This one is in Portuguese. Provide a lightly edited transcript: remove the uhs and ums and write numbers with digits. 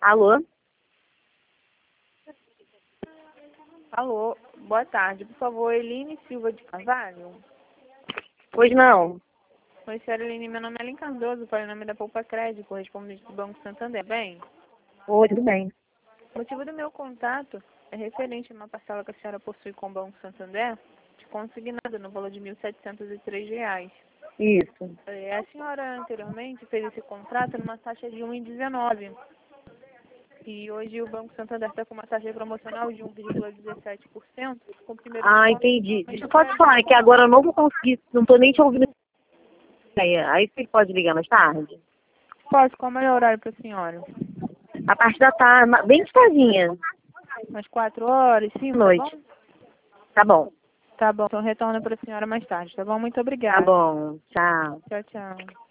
Alô? Alô, boa tarde. Por favor, Eline Silva de Carvalho. Pois não. Oi, senhora Eline, meu nome é Ellen Cardoso, para o nome da Poupa Crédito, correspondente do Banco Santander. Bem, Oi, tudo bem. o motivo do meu contato é referente a uma parcela que a senhora possui com o Banco Santander, de consignado no valor de R$ 1.703. Isso. A senhora anteriormente fez esse contrato numa taxa de 1,19. E hoje o Banco Santander está com uma taxa promocional de 1,17%, com o primeiro Ah, desconto. entendi. Deixa eu só te falar que agora eu não vou conseguir, não tô nem te ouvindo. Aí você pode ligar mais tarde? Posso, qual é o melhor horário para a senhora? A parte da tarde, bem de tardinha. Umas 4 horas, 5, tá Noite. bom? Tá bom. Tá bom, então retorno para a senhora mais tarde, tá bom? Muito Tá obrigada. bom. Tchau. Tchau, tchau.